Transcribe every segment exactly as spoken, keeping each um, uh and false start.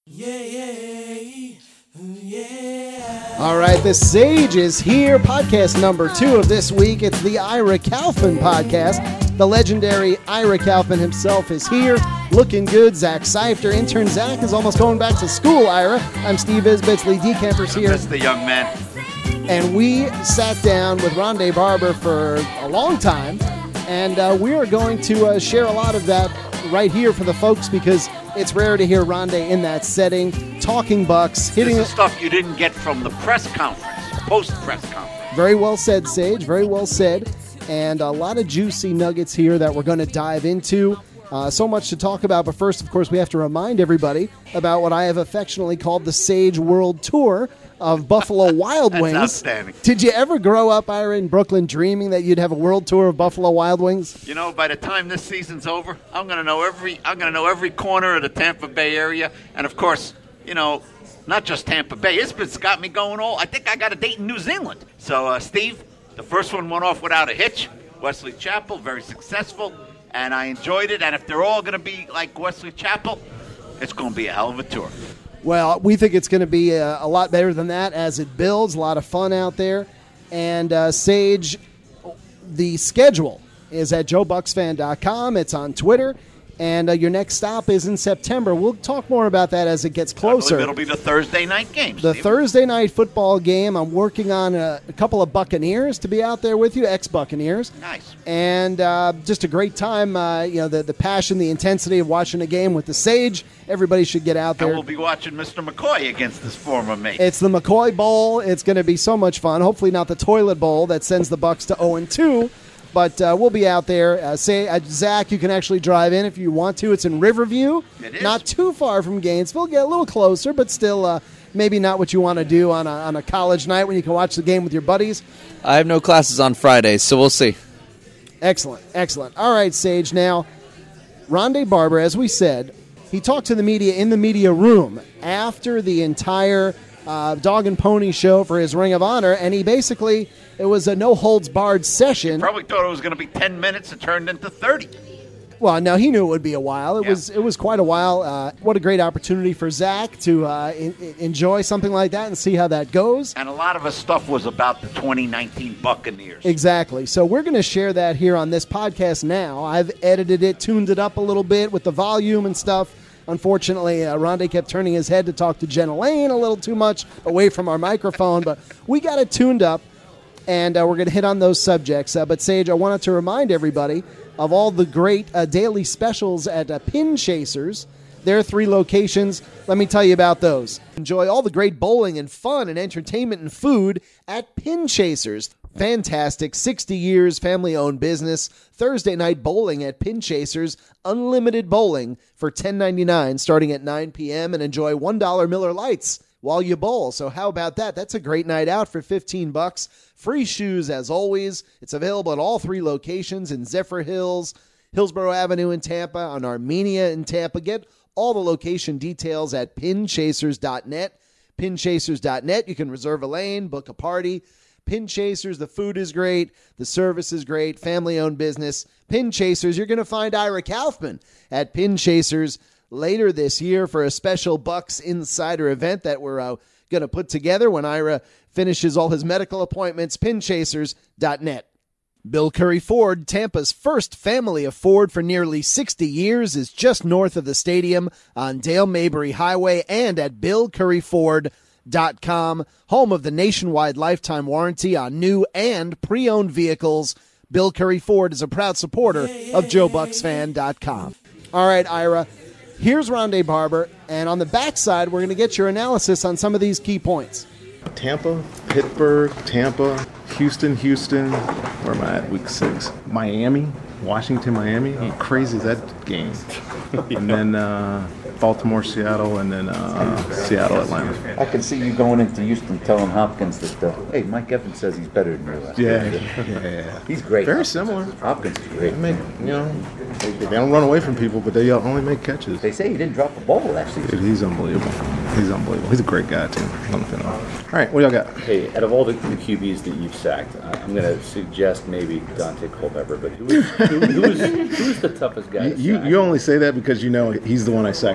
Yeah, yeah, yeah. All right, the Sage is here. Podcast number two of this week. It's the Ira Kaufman podcast. The legendary Ira Kaufman himself is here, looking good. Zach Seifter, intern Zach, is almost going back to school. Ira, I'm Steve Isbitz. Lee Decamper's here. That's the young man. And we sat down with Rondé Barber for a long time, and uh, we are going to uh, share a lot of that right here for the folks because it's rare to hear Rondé in that setting, talking Bucks, hitting This is stuff you didn't get from the press conference, post-press conference. Very well said, Sage. Very well said. And a lot of juicy nuggets here that we're going to dive into. Uh, so much to talk about. But first, of course, we have to remind everybody about what I have affectionately called the Sage World Tour of Buffalo Wild That's Wings. outstanding. Did you ever grow up, Ira, in Brooklyn dreaming that you'd have a world tour of Buffalo Wild Wings? You know, by the time this season's over, I'm gonna know every I'm gonna know every corner of the Tampa Bay area, and of course, you know, not just Tampa Bay. Isbit's got me going all. I think I got a date in New Zealand. So, uh, Steve, the first one went off without a hitch. Wesley Chapel, very successful, and I enjoyed it. And if they're all gonna be like Wesley Chapel, it's gonna be a hell of a tour. Well, we think it's going to be a, a lot better than that as it builds. A lot of fun out there. And uh, Sage, the schedule is at joe bucks fan dot com. It's on Twitter. And uh, your next stop is in September. We'll talk more about that as it gets closer. I believe it'll be the Thursday night game. The Steve. Thursday night football game. I'm working on a, a couple of Buccaneers to be out there with you, ex-Buccaneers. Nice. And uh, just a great time. Uh, you know, the, the passion, the intensity of watching a game with the Sage. Everybody should get out there. And we'll be watching Mister McCoy against his former mate. It's the McCoy Bowl. It's going to be so much fun. Hopefully not the toilet bowl that sends the Bucks to oh and two. But uh, we'll be out there. Uh, say, uh, Zach, you can actually drive in if you want to. It's in Riverview. It is. Not too far from Gainesville. Get a little closer, but still uh, maybe not what you want to do on a, on a college night when you can watch the game with your buddies. I have no classes on Fridays, so we'll see. Excellent, excellent. All right, Sage. Now, Rondé Barber, as we said, he talked to the media in the media room after the entire uh, Dog and Pony show for his Ring of Honor, and he basically, it was a no-holds-barred session. Probably thought it was going to be ten minutes. It turned into thirty. Well, no, he knew it would be a while. It Yeah. was it was quite a while. Uh, what a great opportunity for Zach to uh, in, enjoy something like that and see how that goes. And a lot of his stuff was about the twenty nineteen Buccaneers. Exactly. So we're going to share that here on this podcast now. I've edited it, tuned it up a little bit with the volume and stuff. Unfortunately, uh, Rondé kept turning his head to talk to Jen Elaine a little too much away from our microphone, but we got it tuned up, and uh, we're going to hit on those subjects. Uh, but, Sage, I wanted to remind everybody of all the great uh, daily specials at uh, Pin Chasers. Their three locations. Let me tell you about those. Enjoy all the great bowling and fun and entertainment and food at Pin Chasers. Fantastic, sixty years, family-owned business. Thursday night bowling at Pin Chasers. Unlimited bowling for ten ninety-nine starting at nine p.m. and enjoy one dollar Miller Lights while you bowl. So how about that? That's a great night out for fifteen bucks. Free shoes as always. It's available at all three locations in Zephyr Hills, Hillsborough Avenue in Tampa, on Armenia in Tampa. Get all the location details at pin chasers dot net. pin chasers dot net. You can reserve a lane, book a party. Pin Chasers, the food is great, the service is great, family-owned business. Pin Chasers, you're going to find Ira Kaufman at Pin Chasers later this year for a special Bucks Insider event that we're uh, going to put together when Ira finishes all his medical appointments. pin chasers dot net. Bill Curry Ford, Tampa's first family of Ford for nearly sixty years, is just north of the stadium on Dale Mabry Highway and at bill curry ford dot com, home of the nationwide lifetime warranty on new and pre-owned vehicles. Bill Curry Ford is a proud supporter of joe bucks fan dot com. All right, Ira, here's Rondé Barber, and on the backside, we're going to get your analysis on some of these key points. Tampa, Pittsburgh, Tampa, Houston, Houston. Where am I at? Week six. Miami, Washington, Miami. How crazy is that game? And then uh, Baltimore, Seattle, and then uh, Seattle, Atlanta. I can see you going into Houston telling Hopkins that, uh, hey, Mike Evans says he's better than you. Last Yeah, year. yeah, yeah. He's great. Very Hopkins. similar. Hopkins is great. They make, you know, they, they don't run away from people, but they only make catches. They say he didn't drop a ball last season. Dude, he's unbelievable. He's unbelievable. He's a great guy, too. Nothing else. All right, what y'all got? Hey, out of all the, the Q Bs that you've sacked, I- I'm going to suggest maybe Dante Culpepper, but who is, who, who is, who is the toughest guy to You, sack? you only say that because you know he's the one I sacked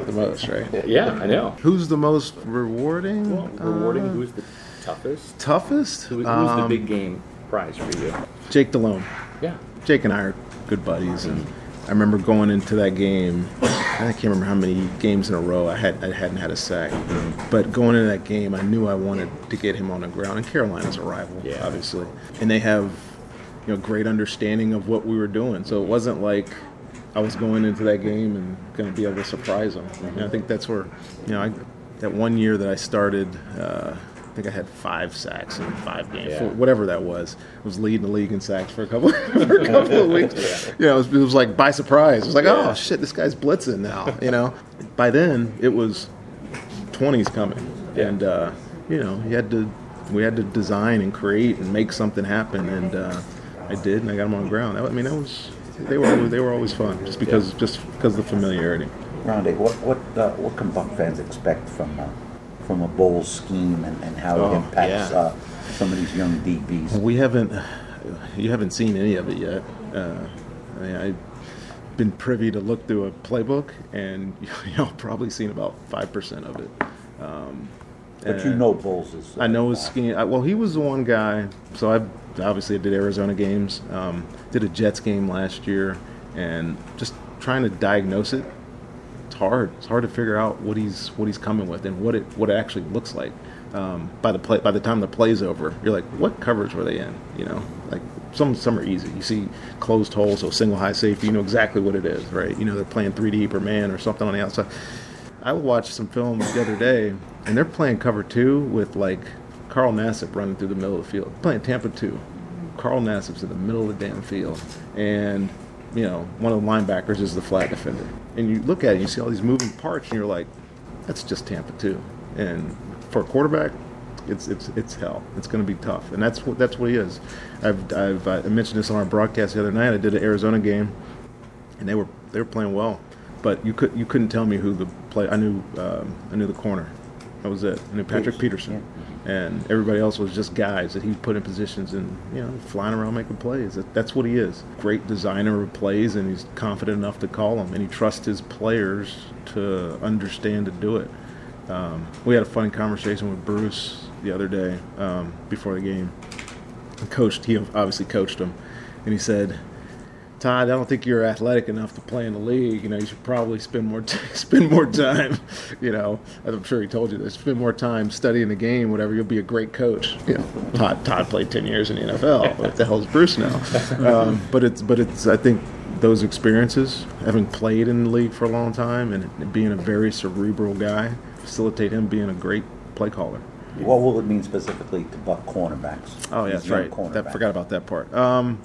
like the most, right? Yeah, I know. Who's the most rewarding? Well, rewarding. Uh, Who's the toughest? toughest? Who, who's Um, the big game prize for you? Jake Delhomme. Yeah. Jake and I are good buddies, and I remember going into that game. I can't remember how many games in a row I had I hadn't had a sack, but going into that game, I knew I wanted to get him on the ground. And Carolina's a rival, Yeah. obviously, and they have you know great understanding of what we were doing. So it wasn't like I was going into that game and going to be able to surprise them. And I think that's where you know I, that one year that I started. Uh, I think I had five sacks in five games, Yeah. four, whatever that was. I was leading the league in sacks for a couple for a couple of weeks. Yeah, you know, it was, it was like by surprise. It was like, Yeah. oh shit, this guy's blitzing now. You know, by then it was twenties coming, Yeah. and uh, you know, you had to we had to design and create and make something happen, and uh, I did, and I got them on the ground. That, I mean, that was they were always, they were always fun, just because just because of the familiarity. Rondé, what what uh, what can Buck fans expect from uh, from a bowl scheme and, and how Oh, it impacts yeah. uh, some of these young D Bs? We haven't, you haven't seen any of it yet. Uh, I mean, I've been privy to look through a playbook, and you'll probably seen about five percent of it. Um, But you and know Bowles is. I know his scheme. I, well, he was the one guy. So I obviously did Arizona games, um, did a Jets game last year, and just trying to diagnose it. It's hard. It's hard to figure out what he's what he's coming with and what it what it actually looks like. Um, by the play, by the time the play's over, you're like, what coverage were they in? You know, like some some are easy. You see closed holes, so single high safety. You know exactly what it is, right? You know they're playing three deep or man or something on the outside. I watched some film the other day, and they're playing cover two with like Carl Nassib running through the middle of the field, playing Tampa two. Carl Nassib's in the middle of the damn field, and you know one of the linebackers is the flat defender. And you look at it, you see all these moving parts, and you're like, that's just Tampa two. And for a quarterback, it's it's it's hell. It's going to be tough, and that's what that's what he is. I've I've I mentioned this on our broadcast the other night. I did an Arizona game, and they were they were playing well, but you could you couldn't tell me who the play. I knew um, I knew the corner. That was it. I knew Patrick Peterson, and everybody else was just guys that he put in positions and you know flying around making plays. That, that's what he is. Great designer of plays, and he's confident enough to call them, and he trusts his players to understand to do it. Um, we had a funny conversation with Bruce the other day um, before the game. And coached, he obviously coached him, and he said, "Todd, I don't think you're athletic enough to play in the league. You know, you should probably spend more t- spend more time. You know, as I'm sure he told you this. Spend more time studying the game. Whatever, you'll be a great coach. You know, Todd Todd played ten years in the N F L. What the hell is Bruce now? Um, but it's but it's I think." Those experiences, having played in the league for a long time and being a very cerebral guy, facilitate him being a great play caller. What will it mean specifically to Buck cornerbacks? Oh, yeah, These that's young right. That, cornerbacks? forgot about that part. Um,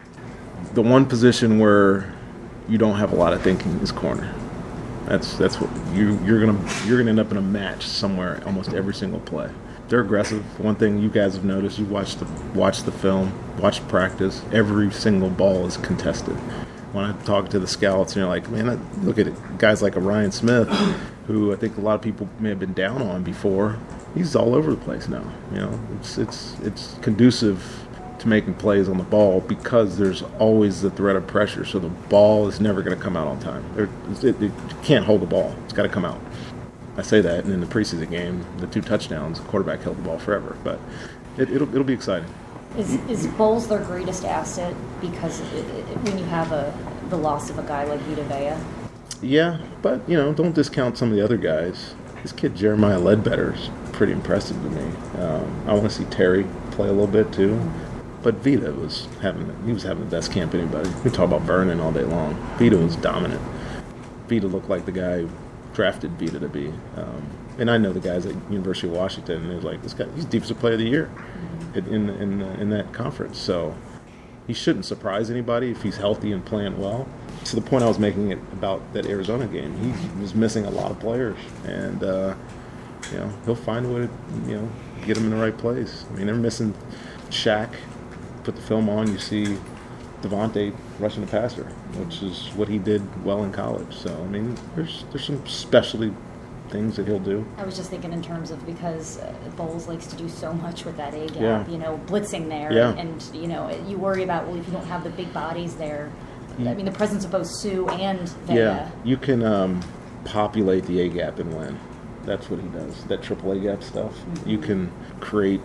the one position where you don't have a lot of thinking is corner. That's that's what you you're gonna you're gonna end up in a match somewhere almost every single play. They're aggressive. One thing you guys have noticed, you watch the watch the film, watch practice. Every single ball is contested. When I talk to the scouts, and you're like, man, I, look at it. Guys like a Ryan Smith, who I think a lot of people may have been down on before. He's all over the place now. You know, it's it's it's conducive to making plays on the ball because there's always the threat of pressure. So the ball is never going to come out on time. There, it, it can't hold the ball. It's got to come out. I say that, and in the preseason game, the two touchdowns, the quarterback held the ball forever. But it, it'll it'll be exciting. Is is Bowles their greatest asset because it, it, when you have a the loss of a guy like Vita Vea? Yeah, but you know, don't discount some of the other guys. This kid Jeremiah Ledbetter's pretty impressive to me. Um, I want to see Terry play a little bit too. But Vita was having he was having the best camp anybody. We talk about Vernon all day long. Vita was dominant. Vita looked like the guy who drafted Vita to be. Um, and I know the guys at University of Washington, and they was like, this guy, he's defensive player of the year in in in that conference. So he shouldn't surprise anybody if he's healthy and playing well. To the point I was making it about that Arizona game, he was missing a lot of players, and uh, you know he'll find a way to you know get them in the right place. I mean, they're missing Shaq. Put the film on, you see Devontae rushing the passer, which is what he did well in college. So I mean, there's there's some specialty things that he'll do. I was just thinking in terms of because uh, Bowles likes to do so much with that A gap, Yeah. you know, blitzing there, Yeah. and, and you know, you worry about well if you don't have the big bodies there. I mean, the presence of both Sue and Vea. Yeah, you can. Um, populate the A gap and win. That's what he does. That triple A gap stuff. You can create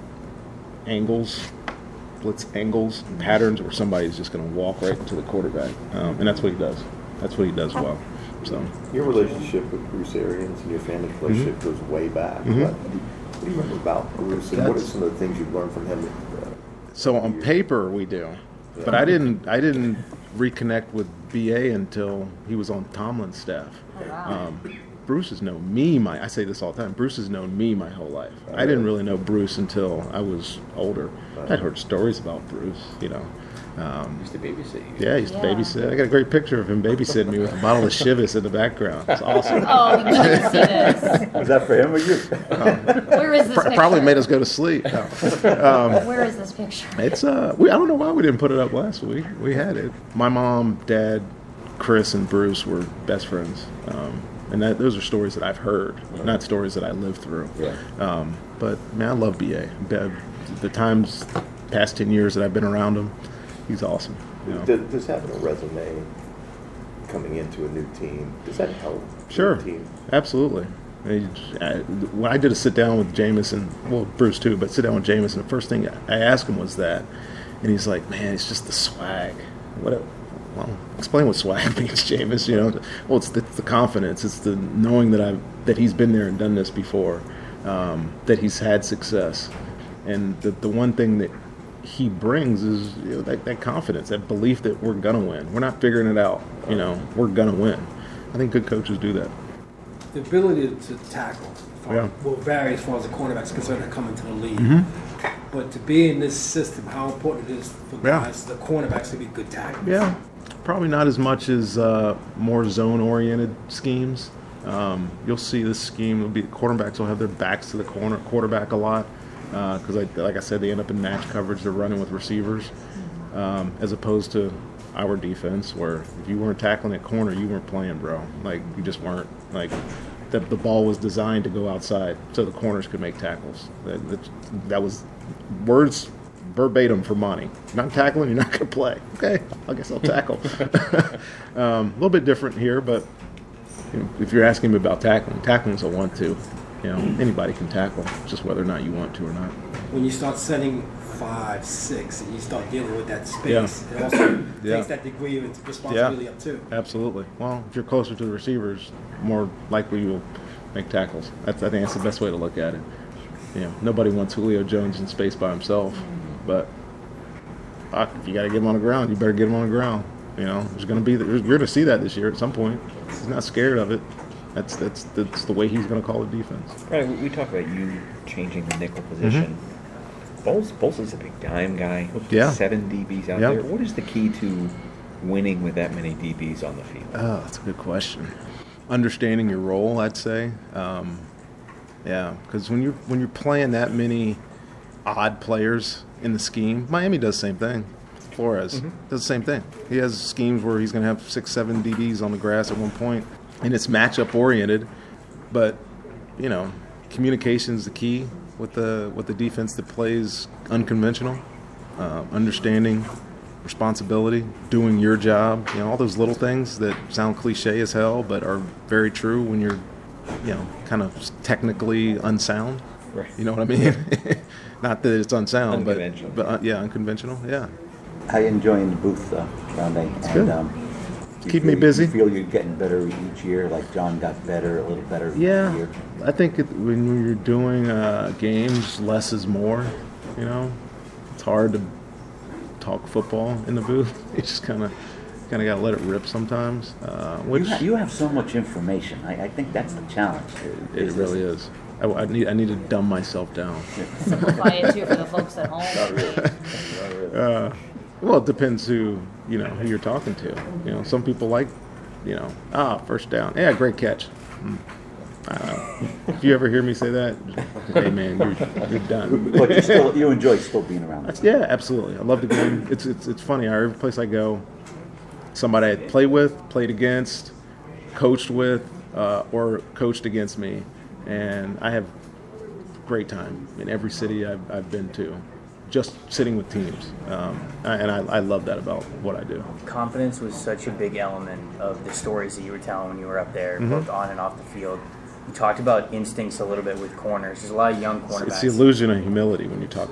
angles, blitz angles, patterns where somebody's just going to walk right into the quarterback, um, and that's what he does. That's what he does well. So your relationship with Bruce Arians and your family's relationship mm-hmm. goes way back. Mm-hmm. What, what do you remember about Bruce, and that's, what are some of the things you've learned from him? Uh, so on paper, we do, yeah. but I didn't. I didn't reconnect with B A until he was on Tomlin's staff. Oh, wow. Um, Bruce has known me. My I say this all the time. Bruce has known me my whole life. I didn't really know Bruce until I was older. I'd heard stories about Bruce, you know. Um, used to babysit you. Yeah, he used yeah. to babysit. I got a great picture of him babysitting me with a bottle of Chivas in the background. It's awesome. Oh, you need to see this. Was that for him or you? Um, Where is this pr- picture? Probably made us go to sleep. No. Um, Where is this picture? It's uh, we, I don't know why we didn't put it up last week. We had it. My mom, dad, Chris, and Bruce were best friends. Um, And that, those are stories that I've heard, not stories that I lived through. Yeah. Um, but, man, I love B A. The times, past ten years that I've been around him, he's awesome. You know? Does, does having a resume coming into a new team, does that help? Sure. The team? Absolutely. I, I, when I did a sit-down with Jameson, well, Bruce too, but sit down with Jameson, the first thing I asked him was that. And he's like, man, it's just the swag. What? Well, explain what swag means, Jameis. You know, well, it's the, it's the confidence. It's the knowing that I that he's been there and done this before, um, that he's had success, and the the one thing that he brings is you know, that that confidence, that belief that we're gonna win. We're not figuring it out. You know, we're gonna win. I think good coaches do that. The ability to tackle, Yeah. will vary as far as the cornerback's concerned that come into the league. Mm-hmm. But to be in this system, how important it is for Yeah. guys, the cornerbacks, to be good tackles. Yeah, probably not as much as uh, more zone-oriented schemes. Um, you'll see this scheme will be quarterbacks will have their backs to the corner quarterback a lot because, uh, like I said, they end up in match coverage. They're running with receivers um, as opposed to our defense, where if you weren't tackling at corner, you weren't playing, bro. Like you just weren't. Like the the ball was designed to go outside so the corners could make tackles. That that, that was words. Verbatim for Monty. Not tackling, you're not going to play. Okay, I guess I'll tackle. um, a little bit different here, but you know, if you're asking me about tackling, tackling is a want-to. You know, anybody can tackle, just whether or not you want to or not. When you start setting five, six, and you start dealing with that space, Yeah. it also Yeah. takes that degree of responsibility Yeah. up too. Absolutely. Well, if you're closer to the receivers, more likely you'll make tackles. That's, I think that's the best way to look at it. You know, nobody wants Julio Jones in space by himself. But fuck, if you got to get him on the ground, you better get him on the ground. You know, there's going to be you're going to see that this year at some point. He's not scared of it. That's that's that's the way he's going to call the defense. Right. We talk about you changing the nickel position. Mm-hmm. Bowles, Bowles is a big dime guy. Yeah. Seven D Bs out Yep. there. What is the key to winning with that many D Bs on the field? Oh, that's a good question. Understanding your role, I'd say. Um, yeah, because when you're when you're playing that many odd players in the scheme, Miami does the same thing. Flores mm-hmm. does the same thing. He has schemes where he's going to have six, seven D Bs on the grass at one point, and it's matchup oriented. But you know, communication's the key with the with the defense that plays unconventional. Uh, understanding responsibility, doing your job. You know, all those little things that sound cliche as hell, but are very true when you're, you know, kind of technically unsound. Right. You know what I mean? Not that it's unsound, but, but uh, yeah, unconventional. Yeah. How you enjoying the booth, uh, Rondé? It's and, good. Um, you Keep feel, me busy. You feel you're getting better each year, like John got better, a little better Yeah. each year? I think it, when you're doing uh, games, less is more. You know, it's hard to talk football in the booth. You just kind of kind of got to let it rip sometimes. Uh, which you, ha- you have so much information. I, I think that's the challenge. it, it really is. I, I need I need to dumb myself down. Simplify it too for the folks at home. Not really. Not really. Uh, well, it depends who you know who you're talking to. You know, some people like, you know, ah, first down, yeah, great catch. Hmm. Uh, if you ever hear me say that, hey man, you're you're done. But you still you enjoy still being around. That's, yeah, absolutely. I love the game. It's it's it's funny. Every place I go, somebody I played with, played against, coached with, uh, or coached against me, and I have great time in every city I've I've been to. just sitting with teams. Um, and I, I love that about what I do. Confidence was such a big element of the stories that you were telling when you were up there, Mhm. both on and off the field. You talked about instincts a little bit with corners. There's a lot of young cornerbacks. It's the illusion of humility when you talk.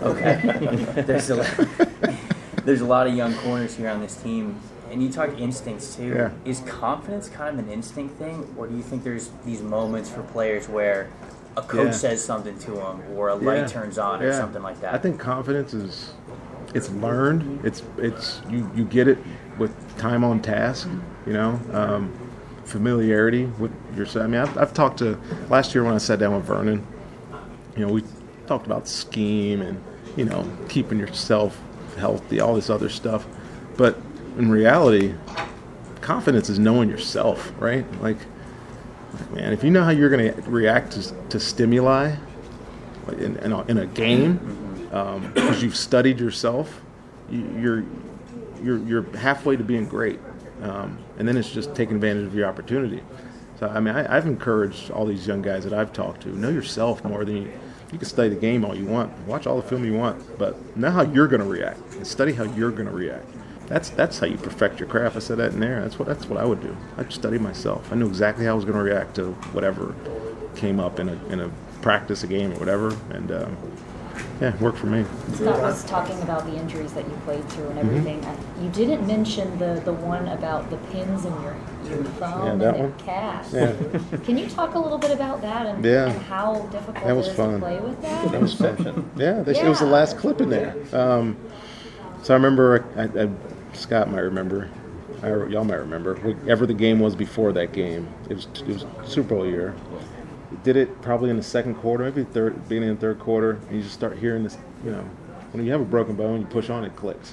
Okay. there's, a, there's a lot of young corners here on this team. And you talk instincts too. Yeah. Is confidence kind of an instinct thing? Or do you think there's these moments for players where a coach Yeah. says something to them or a light Yeah. turns on or Yeah. something like that? I think confidence is, it's learned. It's it's you, you get it with time on task, you know, um, familiarity with yourself. I mean, I've, I've talked to, last year when I sat down with Vernon, you know, we talked about scheme and, you know, keeping yourself healthy, all this other stuff. But in reality, confidence is knowing yourself, right? Like, man, if you know how you're going to react to, to stimuli like in, in, a, in a game, um, because you've studied yourself, you, you're you're you're halfway to being great, um, and then it's just taking advantage of your opportunity. So I mean, I, I've encouraged all these young guys that I've talked to, know yourself more than you. You can study the game all you want, watch all the film you want, but know how you're going to react and study how you're going to react. That's that's how you perfect your craft. I said that in there. That's what that's what I would do. I'd study myself. I knew exactly how I was going to react to whatever came up in a in a practice, a game, or whatever, and um, yeah, it worked for me. Scott was talking about the injuries that you played through and Mhm. everything. I- You didn't mention the, the one about the pins in your, your thumb Yeah, and that the one? calf. Yeah. Can you talk a little bit about that and, Yeah. and how difficult That was it is fun. to play with that? That was fun. Yeah, they, it was the Yeah. last clip in there. Um, so I remember, I, I, Scott might remember, I, y'all might remember, whatever the game was before that game. It was it was Super Bowl year. Did it probably in the second quarter, maybe third, beginning of the third quarter, and you just start hearing this, you know, when you have a broken bone, you push on, it clicks,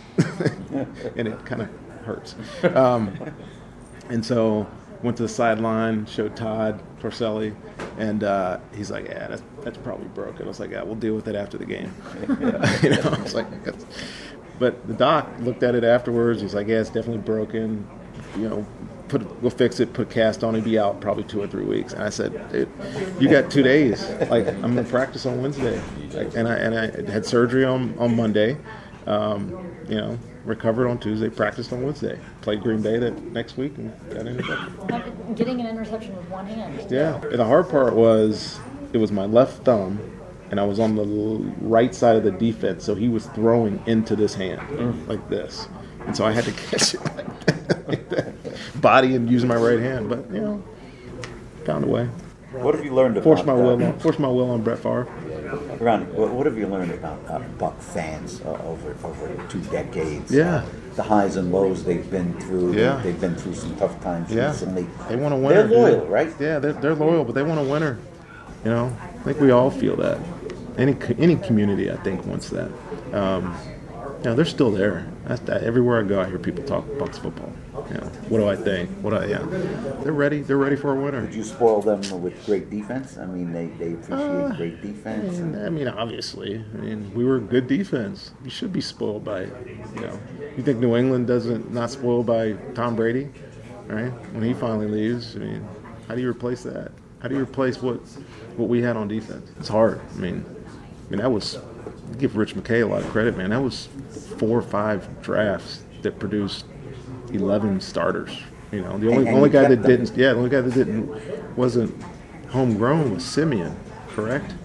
and it kind of hurts. Um, and so went to the sideline, showed Todd Torselli, and uh, he's like, "Yeah, that's that's probably broken." I was like, "Yeah, we'll deal with it after the game." you know, I was like, that's... but the doc looked at it afterwards. He's like, "Yeah, it's definitely broken. You know, put we'll fix it. Put a cast on. He'll be out probably two or three weeks." And I said, "Dude, you got two days. Like, I'm gonna practice on Wednesday." Like, and I and I had surgery on on Monday. Um, you know, recovered on Tuesday. Practiced on Wednesday. Played Green Bay that next week and got an interception. Getting an interception with one hand. Yeah. And the hard part was it was my left thumb, and I was on the l- right side of the defense, so he was throwing into this hand Mm. like this, and so I had to catch it like that, like that. Body and using my right hand, but you know, found a way. What have you learned about Forced my will uh, on, forced my will on Brett Favre. Ronnie, what, what have you learned about uh, Buck fans uh, over over two decades? Yeah. Uh, the highs and lows they've been through. Yeah. They, they've been through some tough times Yeah, recently. they want a winner. They're loyal, dude. right? Yeah, they're, they're loyal, but they want a winner. You know, I think we all feel that. Any co- any community, I think, wants that. Um, you know, they're still there. That's, that, everywhere I go, I hear people talk Bucs football. You know, what do I think? What do I? Yeah, they're ready. They're ready for a winner. Did you spoil them with great defense? I mean, they, they appreciate Uh, great defense. I mean, I mean, obviously. I mean, we were good defense. You should be spoiled by, you know. You think New England doesn't not spoiled by Tom Brady, right? When he finally leaves, I mean, how do you replace that? How do you replace what what we had on defense? It's hard. I mean, I mean that was give Rich McKay a lot of credit, man. That was four or five drafts that produced eleven starters. You know, the only And- and only you guy kept that them. didn't, yeah, the only guy that didn't wasn't homegrown was Simeon, correct?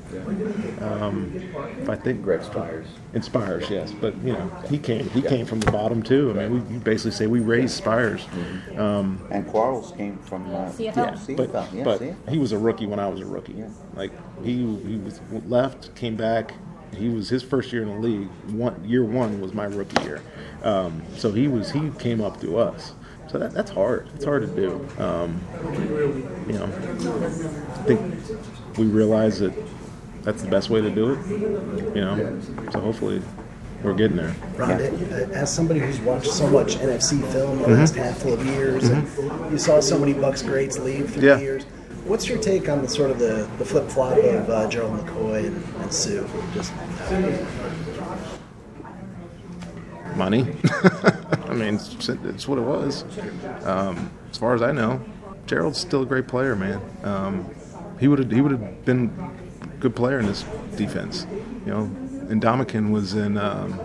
Um, if I think Greg Spires. Inspires, yes, but you know he came he came from the bottom too. I mean, we you basically say we raised Spires. Um, And Quarles came from uh, C F yeah, L. C F but L. Yeah, but C F L. he was a rookie when I was a rookie. Yeah. Like he he was left, came back. He was his first year in the league. One year one was my rookie year. Um, so he was he came up through us. So that, that's hard. It's hard to do. Um, you know, I think we realize that that's the best way to do it. You know, so hopefully we're getting there. Ron, as somebody who's watched so much N F C film the Mhm. last handful of years, and you saw so many Bucs greats leave through Yeah. the years, what's your take on the sort of the, the flip flop of uh, Gerald McCoy and, and Sue? Just Money. I mean, it's, it's what it was. Um, as far as I know, Gerald's still a great player, man. Um, he would have he would have been a good player in this defense. You know, and Dominican was in um,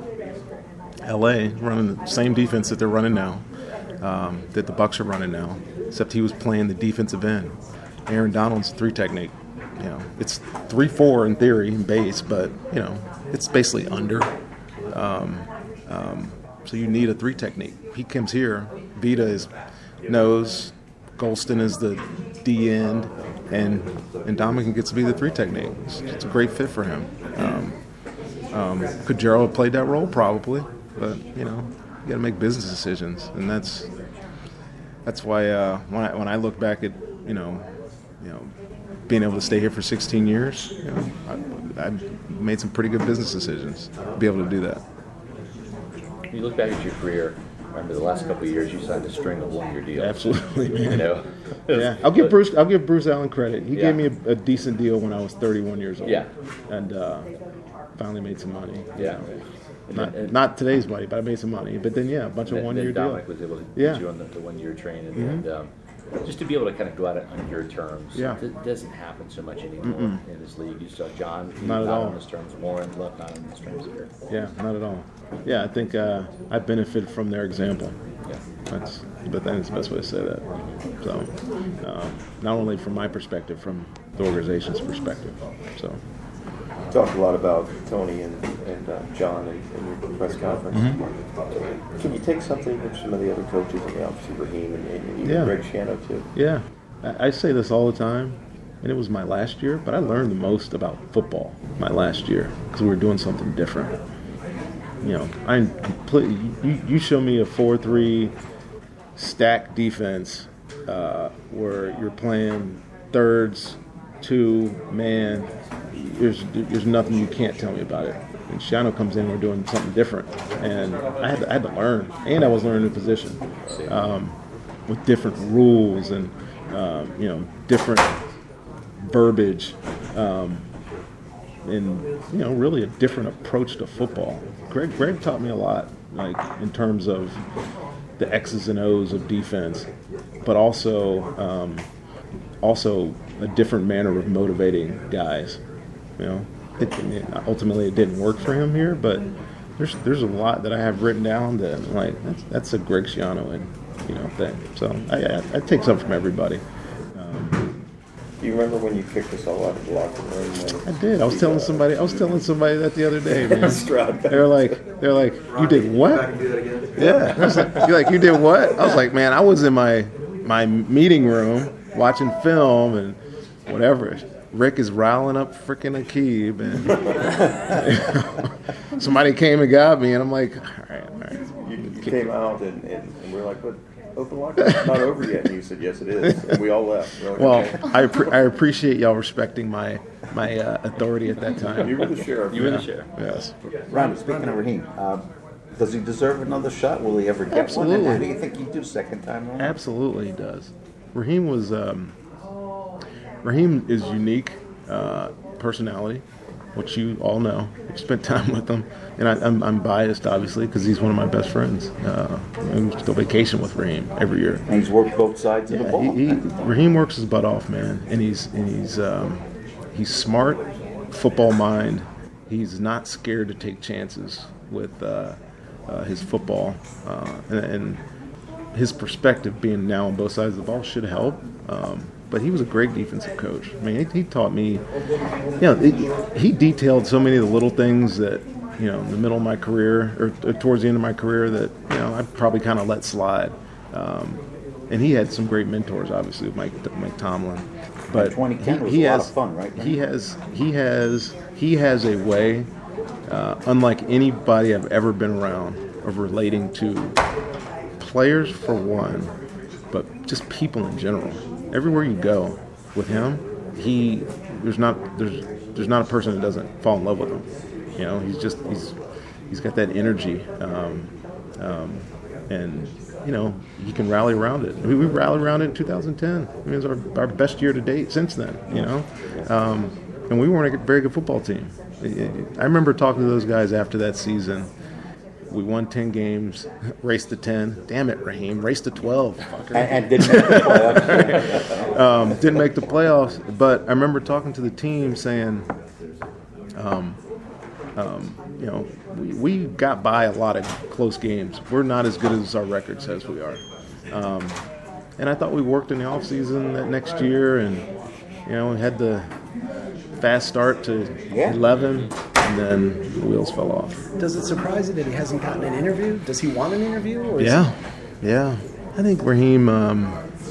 L A running the same defense that they're running now, um, that the Bucs are running now, except he was playing the defensive end. Aaron Donald's three technique. You know, it's three four in theory in base, but you know, it's basically under. Um, um, so you need a three technique. He comes here. Vita is nose. Golston is the D end, and and Dominican gets to be the three technique. It's, it's a great fit for him. Um, um, could Gerald have played that role? Probably, but you know, you got to make business decisions, and that's that's why uh, when I when I look back at you know you know being able to stay here for sixteen years, you know, I, I made some pretty good business decisions to be able to do that. When you look back at your career, remember the last couple of years you signed a string of one-year deals. Absolutely, man. You know, yeah, I'll give Bruce. I'll give Bruce Allen credit. He Yeah. gave me a, a decent deal when I was thirty-one years old. Yeah. and uh, finally made some money. Yeah. You know. Not not today's money, but I made some money. But then yeah, a bunch of And one-year then deals. Dominic was able to Yeah. get you on the, the one-year train, and, Mhm. and um, just to be able to kind of go at it on your terms. Yeah. It doesn't happen so much anymore Mm-mm. in this league. You saw John Not at all. on his terms, Warren Love not on his terms here. Yeah, not at all. Yeah, I think uh, I benefited from their example. Yeah. That's, but that's the best way to say that. So, um, not only from my perspective, from the organization's perspective. So, Talked a lot about Tony and, and uh, John in, in your press conference. Mhm. Can you take something from some of the other coaches, I mean, obviously Raheem and, and even Yeah. Greg Schiano too? yeah, I, I say this all the time, and it was my last year, but I learned the most about football my last year because we were doing something different. You know, I completely. You, you show me a four three stack defense uh, where you're playing thirds, two man. There's there's nothing you can't tell me about it. And Shiano comes in, we're doing something different, and I had to, I had to learn, and I was learning the position um, with different rules and um, you know different verbiage. Um, and you know, really a different approach to football. Greg, Greg taught me a lot, like in terms of the X's and O's of defense, but also, um, also a different manner of motivating guys. You know, it, it, ultimately it didn't work for him here, but there's there's a lot that I have written down that like that's that's a Greg Schiano and you know thing. So I, I, I take something from everybody. Do you remember when you kicked us all out of the locker room? When I did. I was telling somebody. I was telling somebody that the other day, man. Stroud. They're like, they're like, you did what? Yeah. I was like, you're like, you did what? I was like, man, I was in my my meeting room watching film and whatever. Rick is riling up freaking Aqib, and somebody came and got me, and I'm like, all right, all right. You, you came out and, and, and we we're like, but open locker room's not over yet. And you said, yes, it is. And we all left. We're like, Well, okay. I appre- I appreciate y'all respecting my my uh, authority at that time. You were the sheriff. You were the Yeah. sheriff. Yes. Ron, speaking of Raheem, uh, does he deserve another shot? Will he ever get Absolutely. one? And how do you think he'd do second time around? Absolutely, he does. Raheem was um, Raheem is unique uh, personality, which you all know. You've spent time with him, and I, I'm, I'm biased, obviously, because he's one of my best friends. Uh, I used to go vacation with Raheem every year. And he's worked both sides of the Yeah, ball. he, he, Raheem works his butt off, man, and he's and he's um, he's smart, football mind. He's not scared to take chances with uh, uh, his football, uh, and, and his perspective being now on both sides of the ball should help. Um, but he was a great defensive coach. I mean, he, he taught me, you know, he, he detailed so many of the little things that, you know, in the middle of my career or, or towards the end of my career that, you know, I probably kind of let slide. Um, and he had some great mentors, obviously, with Mike, Mike Tomlin. But twenty ten was he a lot has, of fun, right? He has, he has, he has a way, uh, unlike anybody I've ever been around, of relating to players for one, but just people in general. Everywhere you go with him, he there's not there's there's not a person that doesn't fall in love with him. You know, he's just he's he's got that energy, um, um, and you know he can rally around it. I mean, we rallied around it in two thousand ten. I mean, it was our, our best year to date since then. You know, um, and we weren't a very good football team. I remember talking to those guys after that season. We won ten games, raced to ten. Damn it, Raheem, raced to twelve. Fucker. And, and didn't make the playoffs. um, didn't make the playoffs, but I remember talking to the team saying, um, Um, you know, we, we got by a lot of close games. We're not as good as our record says we are. Um, and I thought we worked in the offseason that next year, and you know, we had the fast start to eleven, and then the wheels fell off. Does it surprise you that he hasn't gotten an interview? Does he want an interview? Or is Yeah, yeah. I think Raheem, um,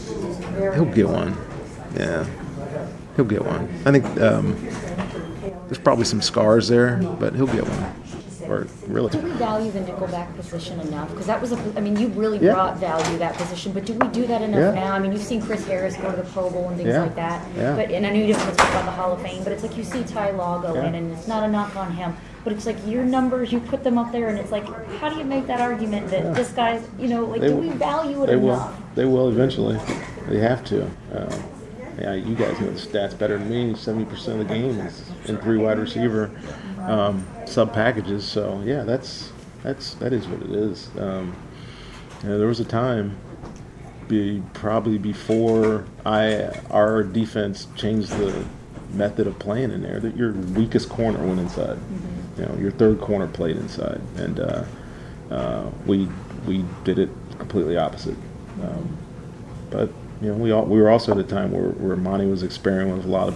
he'll get one. Yeah, he'll get one. I think um, there's probably some scars there, but he'll get one. Or really. Do we value the nickelback position enough? Because that was a, I mean, you really Yeah. brought value that position, but do we do that enough Yeah. now? I mean, you've seen Chris Harris go to the Pro Bowl and things Yeah. like that. Yeah. But and I know you didn't want to talk about the Hall of Fame, but it's like you see Ty Law go Yeah. in, and it's not a knock on him, but it's like your numbers, you put them up there, and it's like, how do you make that argument that Yeah. this guy's, you know, like, They do will- we value it They will. enough? They will eventually. They have to. Um, yeah, you guys know the stats better than me. Seventy percent of the game is in three wide receiver um, sub packages. So yeah, that's that's that is what it is. Um, you know, there was a time, be, probably before I our defense changed the method of playing in there, that your weakest corner went inside. Mm-hmm. You know, your third corner played inside, and uh, uh, we we did it completely opposite. Um, but you know, we all, we were also at a time where, where Monty was experimenting with a lot of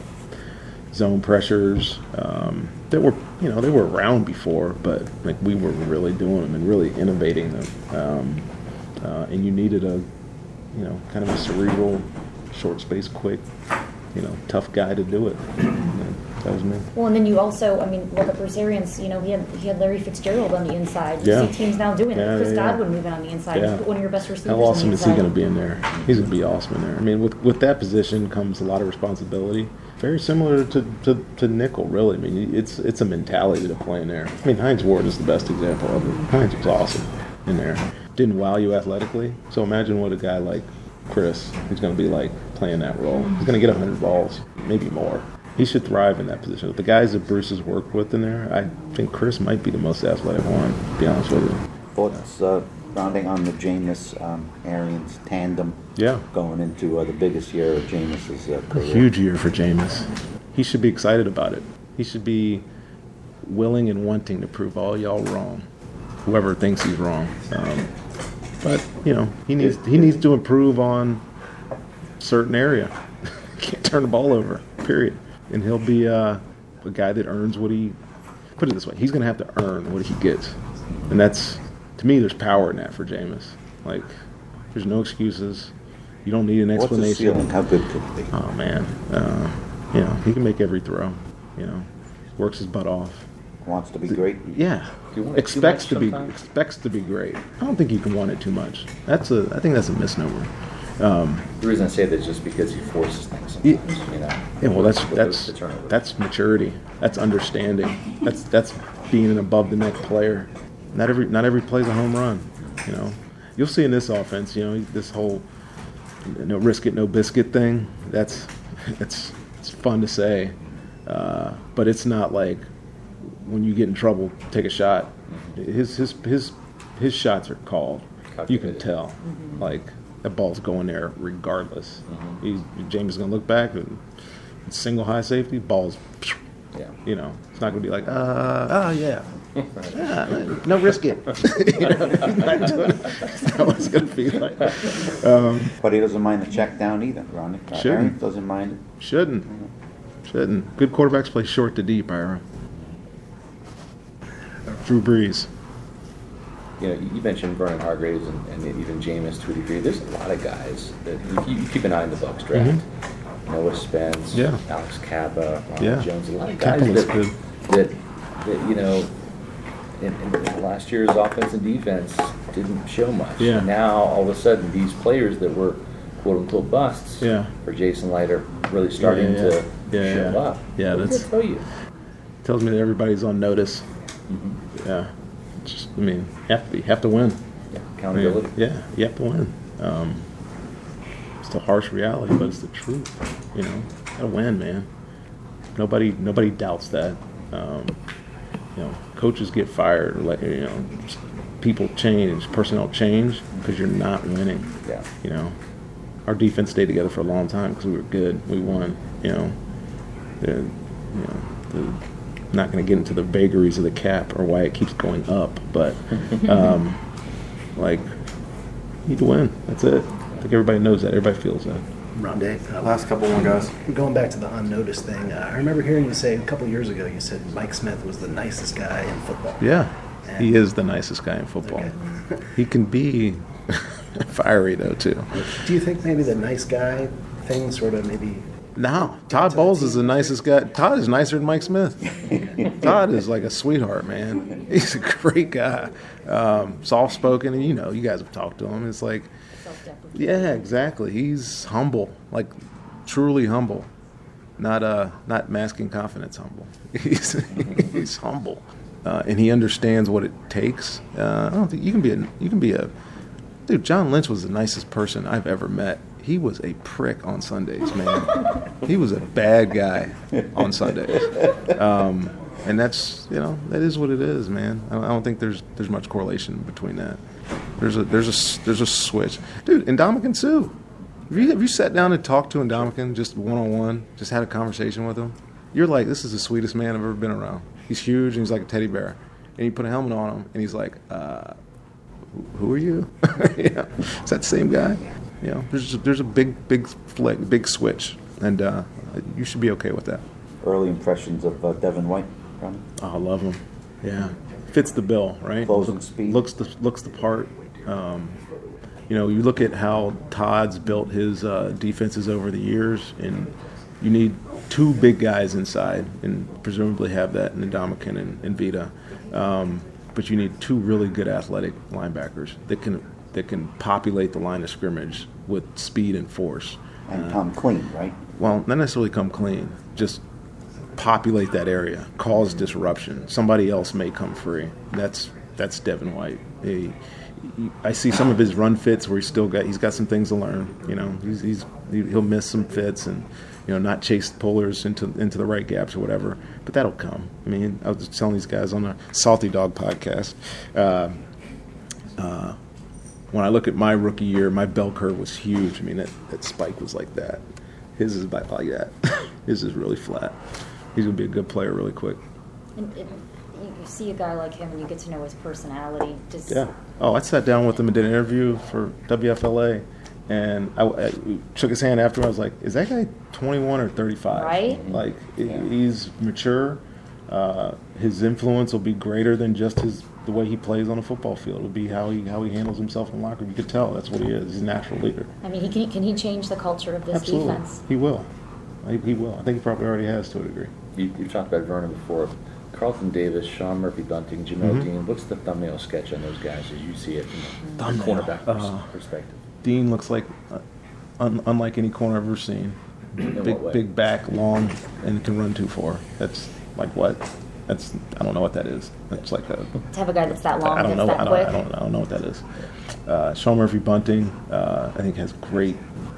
zone pressures um, that were, you know, they were around before, but like we were really doing them and really innovating them. Um, uh, and you needed a, you know, kind of a cerebral, short space, quick, you know, tough guy to do it. And that was me. Well, and then you also, I mean, look at Bruce Arians, you know, he had he had Larry Fitzgerald on the inside. You Yeah. see teams now doing Yeah, that. Chris yeah, yeah. Godwin moving on the inside. Yeah. You put one of your best receivers How awesome on the is he inside. going to be in there? He's going to be awesome in there. I mean, with with that position comes a lot of responsibility. Very similar to, to, to nickel, really. I mean, it's it's a mentality to play in there. I mean, Hines Ward is the best example of it. Hines was awesome in there. Didn't wow you athletically. So imagine what a guy like Chris is going to be like playing that role. He's going to get one hundred balls, maybe more. He should thrive in that position. With the guys that Bruce has worked with in there, I think Chris might be the most athletic one, to be honest with you. Thoughts uh, rounding on the Jameis um, Arians tandem. Yeah. Going into uh, the biggest year of Jameis's uh, A career. huge year for Jameis. He should be excited about it. He should be willing and wanting to prove all y'all wrong, whoever thinks he's wrong. Um, but you know, he needs he needs to improve on certain area. Can't turn the ball over. Period. And he'll be uh, a guy that earns what he. Put it this way: he's going to have to earn what he gets, and that's, to me, there's power in that for Jameis. Like, there's no excuses. You don't need an What's his explanation. ceiling? How good could he be? Oh man, uh, you know, he can make every throw. You know, works his butt off. Wants to be great. Yeah, Do you want it too expects much to be sometimes? expects to be great. I don't think you can want it too much. That's a I think that's a misnomer. Um, The reason I say that is just because he forces things Yeah. sometimes, you know. yeah, well, that's With that's the turnover. that's maturity. That's understanding. That's that's being an above the neck player. Not every not every play's a home run. You know, you'll see in this offense. You know, this whole no risk it, no biscuit thing. That's it's it's fun to say, uh, but it's not like when you get in trouble, take a shot. His his his his shots are called. You can tell, like that ball's going there regardless. He's James is gonna look back and single high safety balls. Yeah. You know, it's not gonna be like uh oh yeah. Ah, no risk it. You know, he's not doing- that's not what it's gonna be like. Um, But he doesn't mind the check down either, Ronnie. Uh, Shouldn't. Arians doesn't mind it. Shouldn't. Shouldn't. Good quarterbacks play short to deep, Ira. Drew Brees. You know, you mentioned Vernon Hargraves and, and even Jameis to a degree. There's a lot of guys that you, you keep an eye on the Bucs draft. Noah Spence, Yeah. Alex Kappa, Ronald Yeah. Jones. A lot of guys Kappa looks that, good. that, that, you know, in, in last year's offense and defense didn't show much. Yeah. And now, all of a sudden, these players that were quote-unquote busts Yeah. for Jason Light are really starting Yeah, yeah, to yeah, show yeah. up. Yeah, What does that's- that tell you? Tells me that everybody's on notice. Yeah. It's just, I mean, you have to be, have to win. Yeah, accountability. Yeah, yeah, you have to win. Um, it's the harsh reality, but it's the truth. You know, gotta win, man. Nobody, nobody doubts that. Um, you know, coaches get fired, like you know, people change, personnel change because you're not winning. Yeah. You know, our defense stayed together for a long time because we were good. We won. You know, the, you know, the I'm not going to get into the vagaries of the cap or why it keeps going up, but um, like, you need to win. That's it. I think everybody knows that. Everybody feels that. Rondé, uh, Last couple more guys. going back to the unnoticed thing, uh, I remember hearing you say a couple years ago, you said Mike Smith was the nicest guy in football. Yeah, And- he is the nicest guy in football. Okay. He can be fiery, though, too. Do you think maybe the nice guy thing sort of maybe... No, Todd Bowles is the nicest guy. Todd is nicer than Mike Smith. Todd is like a sweetheart, man. He's a great guy. Um, soft-spoken, and you know, you guys have talked to him. It's like, yeah, exactly. He's humble, like truly humble, not uh, not masking confidence humble. He's he's humble, uh, and he understands what it takes. Uh, I don't think you can be a you can be a dude. John Lynch was the nicest person I've ever met. He was a prick on Sundays, man. He was a bad guy on Sundays, um, and that's you know that is what it is, man. I don't, I don't think there's there's much correlation between that. There's a there's a there's a switch, dude. Ndamukong Suh, have you have you sat down and talked to Ndamukong just one on one, just had a conversation with him? You're like, this is the sweetest man I've ever been around. He's huge and he's like a teddy bear, and you put a helmet on him and he's like, uh, who are you? You know, is that the same guy? You know, there's a, there's a big big flick, big switch, and uh, you should be okay with that. Early impressions of uh, Devin White, Ronnie? Oh, I love him. Yeah, fits the bill, right? Closing speed. Looks the looks the part. Um, you know, you look at how Todd's built his uh, defenses over the years, and you need two big guys inside, and presumably have that in Ndamukong and, and Vita. Um, but you need two really good athletic linebackers that can that can populate the line of scrimmage with speed and force. And Uh, come clean, right? Well, not necessarily come clean, just populate that area, cause disruption. Somebody else may come free. That's that's Devin White. He, he, I see some of his run fits where he's still got he's got some things to learn. You know, he's, he's he'll miss some fits and you know not chase pullers into into the right gaps or whatever. But that'll come. I mean, I was just telling these guys on a Salty Dog podcast. Uh, uh, when I look at my rookie year, my bell curve was huge. I mean, that, that spike was like that. His is about like that. His is really flat. He's going to be a good player really quick. And, and you, you see a guy like him and you get to know his personality. Does, Yeah. Oh, I sat down with him and did an interview for W F L A, and I, I shook his hand after. I was like, "Is that guy twenty-one or thirty-five?" Right. Like he's mature. Uh, his influence will be greater than just his the way he plays on a football field. It'll be how he how he handles himself in the locker room. You could tell that's what he is. He's a natural leader. I mean, he can, can he change the culture of this Absolutely. defense? He will. He, he will. I think he probably already has to a degree. You, you've talked about Vernon before. Carlton Davis, Sean Murphy-Bunting, Jamel Mhm. Dean. What's the thumbnail sketch on those guys as you see it from a Thumbnail. cornerback pers- Uh, perspective? Dean looks like uh, un, unlike any corner I've ever seen. In Big what way? big back, long, and can run too far. That's like what? That's I don't know what that is. That's like a To have a guy that's that long, I don't that's know. that I don't, quick. I don't. I don't know what that is. Uh, Sean Murphy Bunting, uh, I think has great.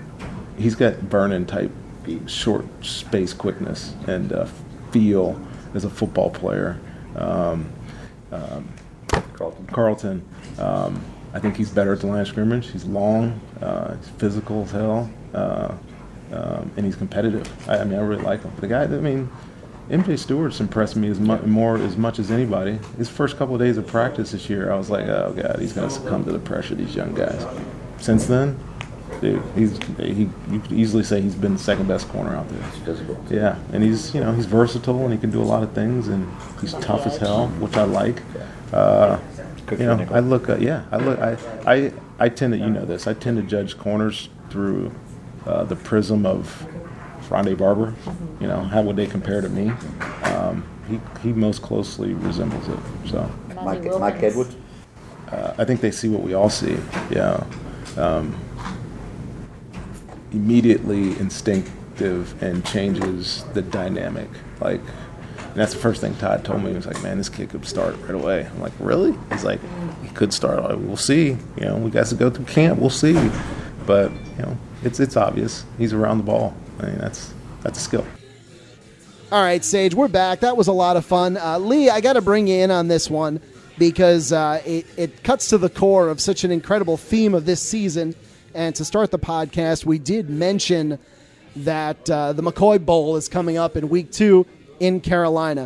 He's got Vernon type short space quickness and uh, feel as a football player. Um, um, Carlton. Carlton. Um, I think he's better at the line of scrimmage. He's long. Uh, he's physical as hell, uh, um, and he's competitive. I, I mean, I really like him. The guy. I mean. M J Stewart's impressed me as much, more as much as anybody. His first couple of days of practice this year, I was like, oh god, he's going to succumb to the pressure of these young guys. Since then, dude, he's he you could easily say he's been the second best corner out there. He's physical. Yeah, and he's you know he's versatile and he can do a lot of things and he's tough as hell, which I like. Uh, you know, I look, uh, yeah, I look, I, I, I tend to, you know this, I tend to judge corners through uh, the prism of Rondé Barber. You know, how would they compare to me? Um, he he most closely resembles it. So, Mike, Mike Edwards. uh, I think they see what we all see. Yeah, um, immediately instinctive and changes the dynamic. Like, and that's the first thing Todd told me. He was like, "Man, this kid could start right away." I'm like, "Really?" He's like, "He could start. Like, we'll see. You know, we got to go through camp. We'll see." But you know, it's it's obvious he's around the ball. I mean, that's that's a skill. All right, Sage, we're back. That was a lot of fun. Uh, Lee, I got to bring you in on this one because uh, it, it cuts to the core of such an incredible theme of this season. And to start the podcast, we did mention that uh, the McCoy Bowl is coming up in week two in Carolina.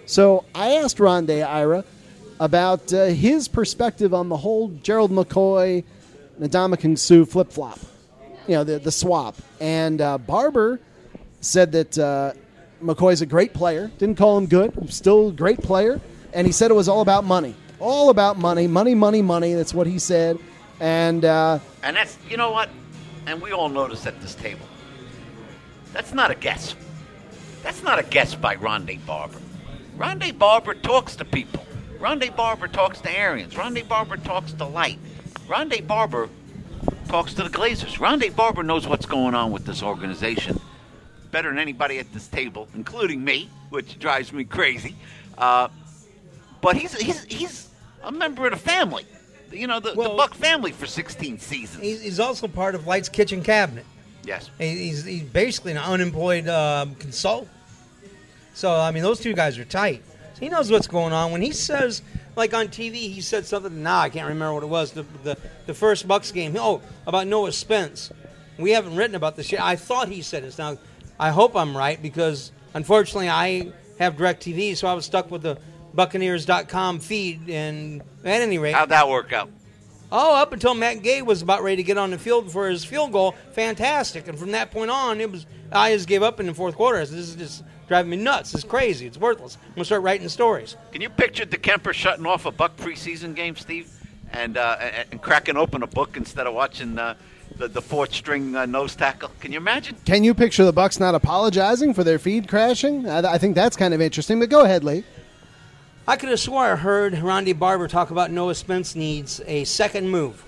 So I asked Rondé Ira about uh, his perspective on the whole Gerald McCoy, Ndamukong Suh flip-flop, you know, the, the swap. And uh, Barber said that uh, McCoy's a great player. Didn't call him good. Still a great player. And he said it was all about money. All about money. Money, money, money. That's what he said. And uh, and that's, you know what? And we all notice at this table. That's not a guess. That's not a guess by Rondé Barber. Rondé Barber talks to people. Rondé Barber talks to Arians. Rondé Barber talks to Light. Rondé Barber talks to the Glazers. Rondé Barber knows what's going on with this organization better than anybody at this table, including me, which drives me crazy. Uh, but he's he's he's a member of the family. You know, the, Well, the Buck family for sixteen seasons. He's, he's also part of Light's Kitchen Cabinet. Yes. He- He's, he's basically an unemployed um, consultant. So, I mean, those two guys are tight. So he knows what's going on. When he says, like on T V, he said something, nah, I can't remember what it was, the, the, the first Bucks game. Oh, about Noah Spence. We haven't written about this yet. I thought he said this. Now, I hope I'm right because, unfortunately, I have DirecTV, so I was stuck with the Buccaneers dot com feed. And at any rate, How'd that work out? Oh, up until Matt Gay was about ready to get on the field for his field goal, fantastic. And from that point on, it was I just gave up in the fourth quarter. I said, this is just driving me nuts. It's crazy. It's worthless. I'm going to start writing stories. Can you picture DeKemper shutting off a Buck preseason game, Steve, and uh, and, and cracking open a book instead of watching uh, the the fourth string uh, nose tackle? Can you imagine? can you picture the Bucks not apologizing for their feed crashing? I, I think that's kind of interesting. But go ahead, Lee. I could have swore I heard Rondé Barber talk about Noah Spence needs a second move.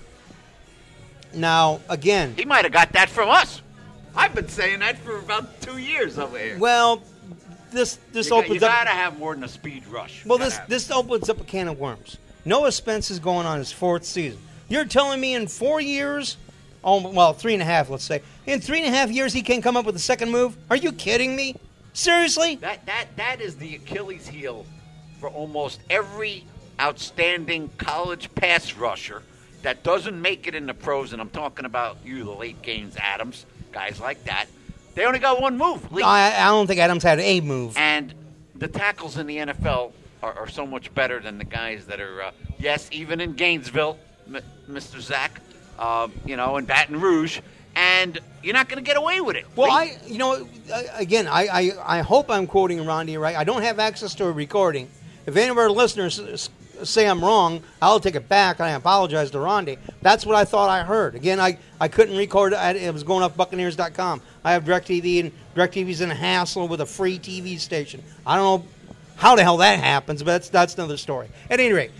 Now, again, He might have got that from us. I've been saying that for about two years over here. well, this this you, got, opens you up. gotta have more than a speed rush. Well, You this gotta have- this opens up a can of worms. Noah Spence is going on his fourth season. You're telling me in four years, oh well, three and a half, let's say, in three and a half years he can't come up with a second move? Are you kidding me? Seriously? That that that is the Achilles heel for almost every outstanding college pass rusher that doesn't make it in the pros, and I'm talking about you, the late Gaines Adams, guys like that. They only got one move. Lee. I, I don't think Adams had a move. And the tackles in the N F L are, are so much better than the guys that are, uh, yes, even in Gainesville, M- Mister Zach, uh, you know, in Baton Rouge, and you're not going to get away with it. Well, Lee. I, you know, I- again, I, I, I hope I'm quoting Rondé right. I don't have access to a recording. If any of our listeners s- say I'm wrong, I'll take it back, and I apologize to Rondé. That's what I thought I heard. Again, I, I couldn't record it. I- It was going off Buccaneers dot com. I have DirecTV, and DirecTV's in a hassle with a free T V station. I don't know how the hell that happens, but that's, that's another story. At any rate,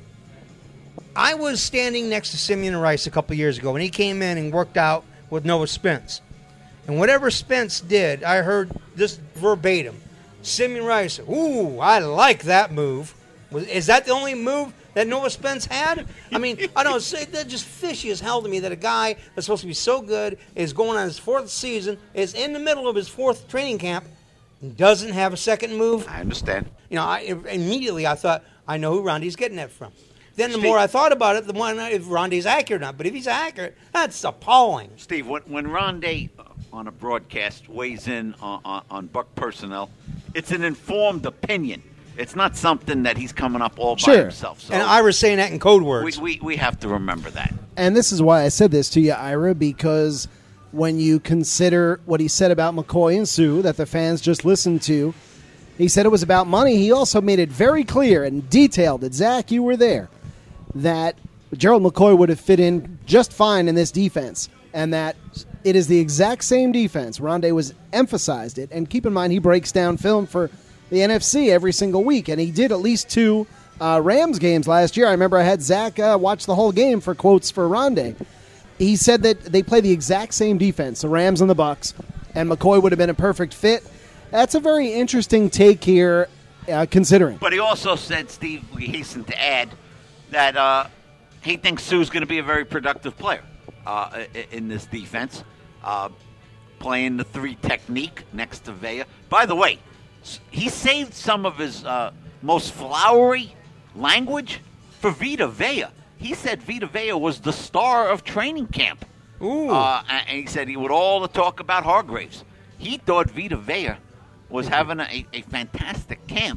I was standing next to Simeon Rice a couple years ago, and he came in and worked out with Noah Spence. And whatever Spence did, I heard this verbatim. Simeon Rice said, ooh, I like that move. Was, is that the only move that Noah Spence had? I mean, I don't say that just fishy as hell to me that a guy that's supposed to be so good is going on his fourth season, is in the middle of his fourth training camp, and doesn't have a second move. I understand. You know, I, immediately I thought, I know who Rondé's getting that from. Then the Steve- more I thought about it, the more I know if Rondé's accurate or not. But if he's accurate, that's appalling. Steve, when, when Rondé uh, on a broadcast weighs in on, on, on Buck personnel, it's an informed opinion. It's not something that he's coming up all by Sure. himself. So And Ira's saying that in code we, words. we, we have to remember that. And this is why I said this to you, Ira, because when you consider what he said about McCoy and Sue that the fans just listened to, he said it was about money. He also made it very clear and detailed that, Zach, you were there, that Gerald McCoy would have fit in just fine in this defense, and that it is the exact same defense. Rondé was emphasized it, and keep in mind he breaks down film for the N F C every single week, and he did at least two uh, Rams games last year. I remember I had Zach uh, watch the whole game for quotes for Rondé. He said that they play the exact same defense, the Rams and the Bucks, and McCoy would have been a perfect fit. That's a very interesting take here, uh, considering. But he also said, Steve, we hasten to add, that uh, he thinks Sue's going to be a very productive player uh, i- in this defense, uh, playing the three technique next to Vea. By the way, s- he saved some of his uh, most flowery language for Vita Vea. He said Vita Vea was the star of training camp. Ooh. Uh, and he said he would all the talk about Hargraves. He thought Vita Vea was having a, a fantastic camp.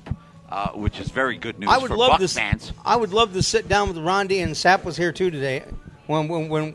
uh, which is very good news I would for love Buck this. fans. I would love to sit down with Rondi, and Sapp was here too today. When when when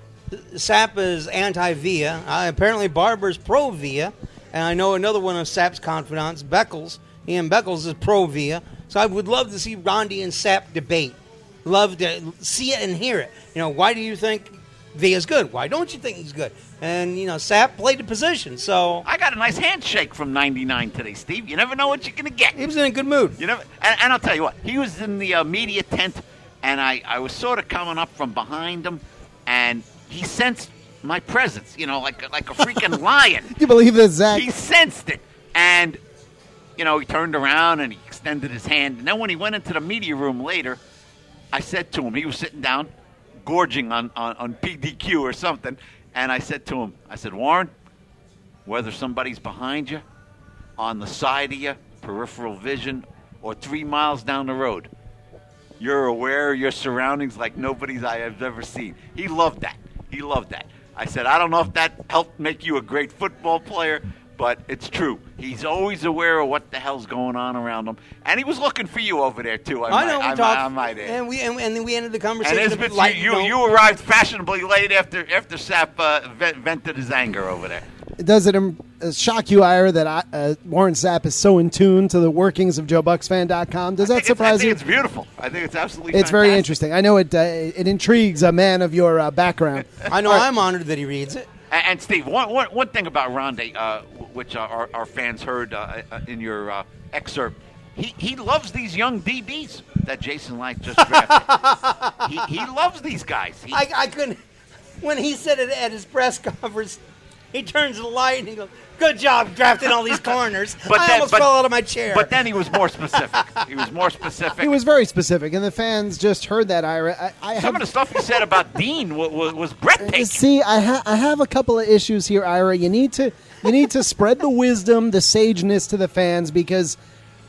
Sapp is anti-Via, uh, apparently Barber's pro-Via, and I know another one of Sapp's confidants, Beckles. Ian Beckles is pro-Via, so I would love to see Rondi and Sapp debate. Love to see it and hear it. You know, why do you think Via's good? Why don't you think he's good? And, you know, Sapp played the position, so... I got a nice handshake from ninety-nine today, Steve. You never know what you're going to get. He was in a good mood. You never, and, and I'll tell you what, he was in the uh, media tent, and I, I was sort of coming up from behind him, and he sensed my presence, you know, like, like a freaking lion. You believe this, Zach? He sensed it, and, you know, he turned around and he extended his hand, and then when he went into the media room later, I said to him, he was sitting down, gorging on, on, on P D Q or something, and I said to him, I said, Warren, whether somebody's behind you, on the side of you, peripheral vision, or three miles down the road, you're aware of your surroundings like nobody's I have ever seen. He loved that. He loved that. I said, I don't know if that helped make you a great football player, but it's true. He's always aware of what the hell's going on around him. And he was looking for you over there, too. I, I might, know, we I, talked, might, I might add. and, we, and, and then we ended the conversation. And Isbeth, like, you, know, you, you arrived fashionably late after after Sapp uh, vent, vented his anger over there. Does it um, uh, shock you, Ira, that I, uh, Warren Sapp is so in tune to the workings of Joe Bucks Fan dot com? Does that surprise you? I you? think it's beautiful. I think it's absolutely It's fantastic. very interesting. I know it uh, it intrigues a man of your uh, background. I know All right. I'm honored that he reads it. And, and Steve, one, one, one thing about Rondi, uh, which our, our fans heard uh, in your uh, excerpt, he, he loves these young D Bs that Jason Light just drafted. he, he loves these guys. He, I, I couldn't. When he said it at his press conference, he turns to the light and he goes, "Good job drafting all these corners." But I then- almost but- fell out of my chair. But then he was more specific. He was more specific. He was very specific, and the fans just heard that, Ira. I, I Some have, of the stuff he said about Dean was, was, was breathtaking. See, I, ha- I have a couple of issues here, Ira. You need to you need to spread the wisdom, the sageness to the fans, because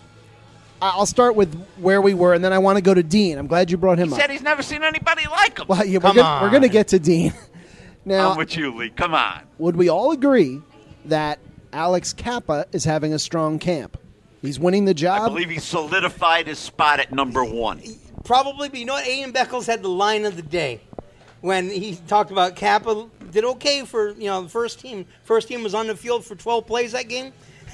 I- I'll start with where we were, and then I want to go to Dean. I'm glad you brought him He up. said he's never seen anybody like him. Well, yeah, we're Come gonna, on. we're going to get to Dean. Now, I'm with you, Lee. Come on. would we all agree that Alex Kappa is having a strong camp? He's winning the I job. believe he solidified his spot at number one. Probably, but you know what? Ian Beckles had the line of the day when he talked about Kappa did okay for you know the first team. First team was on the field for twelve plays that game,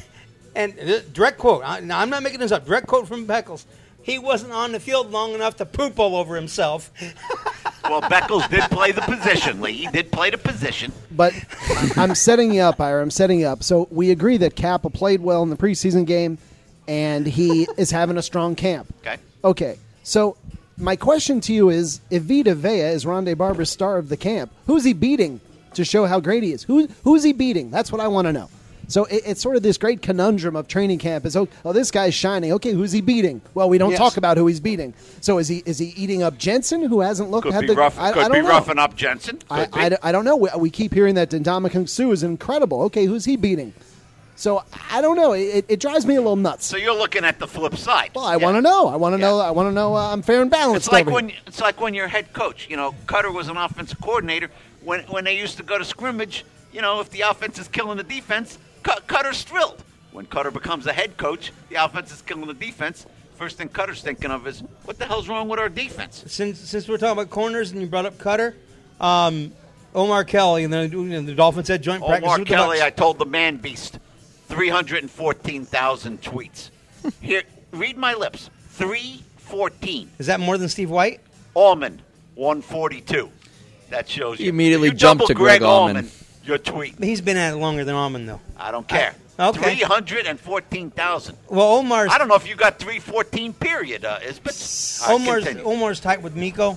and uh, direct quote. I, now I'm not making this up. Direct quote from Beckles. He wasn't on the field long enough to poop all over himself. Well, Beckles did play the position, Lee. He did play the position. But I'm setting you up, Ira. I'm setting you up. So we agree that Kappa played well in the preseason game, and he is having a strong camp. Okay. Okay. So my question to you is, if Vita Vea is Rondé Barber's star of the camp, who's he beating to show how great he is? Who Who's he beating? That's what I want to know. So it, it's sort of this great conundrum of training camp is, oh, oh, this guy's shining. Okay, who's he beating? Well, we don't Yes. talk about who he's beating. So is he is he eating up Jensen, who hasn't looked Could had be the rough. I, could I be don't know. roughing up Jensen. Could I, be. I, I don't know. We, we keep hearing that Ndamukong Suh is incredible. Okay, who's he beating? So I don't know. It, it drives me a little nuts. So you're looking at the flip side. Well, I want to know. I want to know. I want to know. Uh, I'm fair and balanced. It's like over when here. it's like when you're head coach. You know, Cutter was an offensive coordinator. When when they used to go to scrimmage, you know, if the offense is killing the defense, Cut- Cutter's thrilled. When Cutter becomes a head coach, the offense is killing the defense. First thing Cutter's thinking of is, what the hell's wrong with our defense? Since since we're talking about corners and you brought up Cutter, um, Omar Kelly and the, the Dolphins had joint practice Omar with the Kelly, Bucs. I told the man beast, three hundred fourteen thousand tweets. Here, read my lips. three fourteen. Is that more than Steve White? Allman, one forty-two. That shows you. He immediately If you jumped double to Greg Allman. Allman. You're tweeting. He's been at it longer than Almond, though. I don't care. I- okay. three hundred fourteen thousand. Well, Omar's I don't know if you got three fourteen period, uh, Isbeth. All right, Omar's continue. Omar's tight with Miko,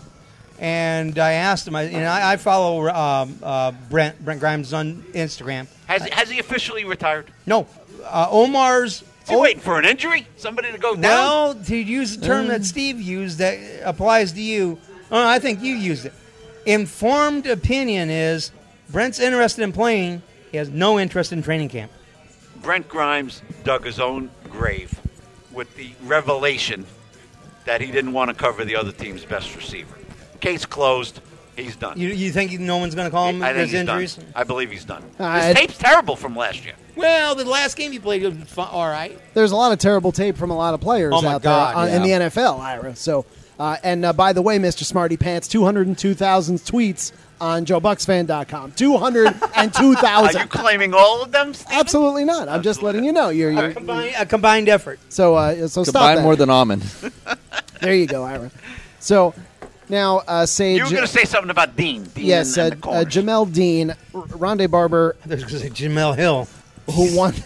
and I asked him. I, you know, I, I follow um, uh, Brent Brent Grimes on Instagram. Has, has he officially retired? No, uh, Omar's. Is he waiting for an injury? Somebody to go down? Well, to use the term that Steve used that applies to you, oh, I think you used it. Informed opinion is Brent's interested in playing. He has no interest in training camp. Brent Grimes dug his own grave with the revelation that he didn't want to cover the other team's best receiver. Case closed. He's done. You, you think no one's going to call him I think his he's injuries? done. I believe he's done. Uh, His tape's terrible from last year. Well, the last game he played was fun, all right. There's a lot of terrible tape from a lot of players Oh, my out God, there on, yeah. in the N F L, Ira. So, uh, and uh, by the way, Mister Smarty Pants, two hundred two thousand tweets on Joe Bucks Fan dot com. two hundred two Are thousand. you claiming all of them, Stephen? Absolutely not. I'm just letting you know. You're, you're A combined, a combined effort. so uh, so stop Combine that. more than Almond. There you go, Ira. So now, uh, Sage. You were going to say something about Dean. Dean yes, and, uh, and the uh, corners. Jamel Dean, R- Rondé Barber, I was going to say Jamel Hill. who won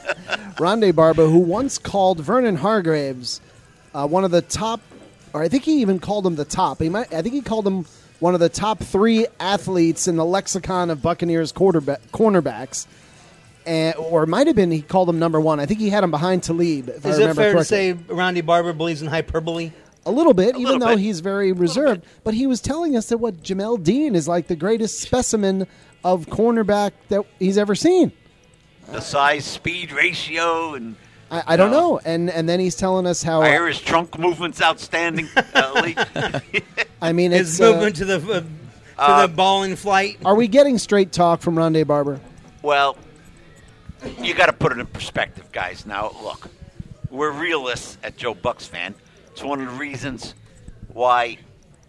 Rondé Barber, who once called Vernon Hargraves uh, one of the top, or I think he even called him the top. He might, I think he called him one of the top three athletes in the lexicon of Buccaneers quarterback, cornerbacks, and, or it might have been he called him number one. I think he had him behind Talib. If I Is it remember fair to correctly. say Rondy Barber believes in hyperbole? A little bit, A even little though bit. he's very reserved. But he was telling us that what Jamel Dean is like the greatest specimen of cornerback that he's ever seen. The size-speed ratio, and I, I don't No. know. And and then he's telling us how. I hear his trunk movement's outstanding. Uh, Lee. I mean, His it's. uh, movement to the uh, to Uh, the ball in flight. are we getting straight talk from Rondé Barber? Well, you got to put it in perspective, guys. Now, look, we're realists at Joe Bucks Fan. It's one of the reasons why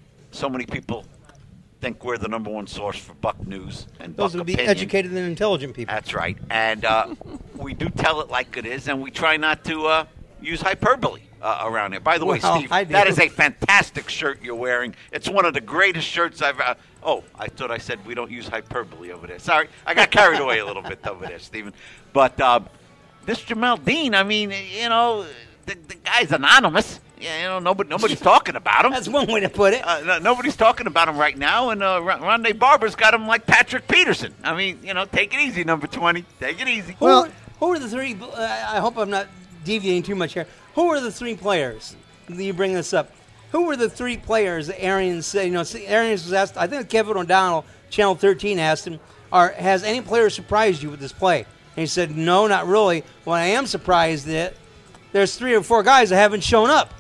so many people think we're the number one source for Buck news and Those Buck would be opinion. educated and intelligent people. That's right. And uh, we do tell it like it is, and we try not to uh, use hyperbole uh, around it. By the way, Well, Steve, I do. that is a fantastic shirt you're wearing. It's one of the greatest shirts I've uh, Oh, I thought I said we don't use hyperbole over there. Sorry, I got carried away a little bit over there, Stephen. But uh, this Jamel Dean, I mean, you know, the, the guy's anonymous. Yeah, you know, nobody, nobody's talking about him. That's one way to put it. Uh, no, nobody's talking about him right now, and uh, R- Rondé Barber's got him like Patrick Peterson. I mean, you know, take it easy, number twenty. Take it easy. Who, are, who are the three? Uh, I hope I'm not deviating too much here. Who are the three players? You bring this up. Who were the three players that Arians said? You know, Arians was asked. I think Kevin O'Donnell, Channel thirteen, asked him, "Are has any player surprised you with this play?" And he said, "No, not really. Well, I am surprised that there's three or four guys that haven't shown up.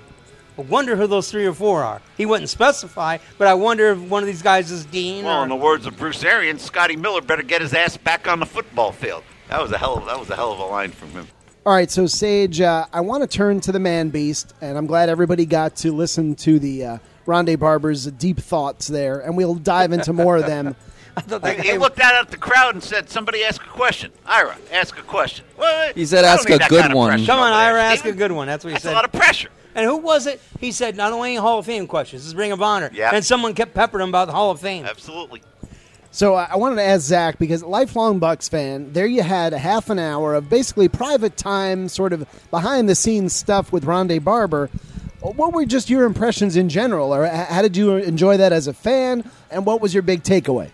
I wonder who those three or four are." He wouldn't specify, but I wonder if one of these guys is Dean. Well, or, in the words of Bruce Arians, Scotty Miller better get his ass back on the football field. That was a hell of that was a hell of a line from him. All right, so Sage, uh, I want to turn to the man beast, and I'm glad everybody got to listen to the uh, Rondé Barber's deep thoughts there, and we'll dive into more of them. He, he looked out at the crowd and said, "Somebody ask a question. Ira, ask a question." Well, He said, I don't "Ask need a that good kind of one." pressure Come on, over there, Ira, ask a Stephen. good one. That's what he That's said. a lot of pressure. And who was it? He said not only Hall of Fame questions, this is Ring of Honor. Yep. And someone kept peppering him about the Hall of Fame. Absolutely. So uh, I wanted to ask Zach, because lifelong Bucks fan, there you had a half an hour of basically private time, sort of behind-the-scenes stuff with Rondé Barber. What were just your impressions in general, or h- how did you enjoy that as a fan, and what was your big takeaway?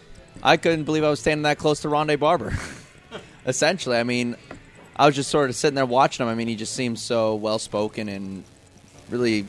I couldn't believe I was standing that close to Rondé Barber. Essentially, I mean, I was just sort of sitting there watching him. I mean, he just seems so well-spoken and really,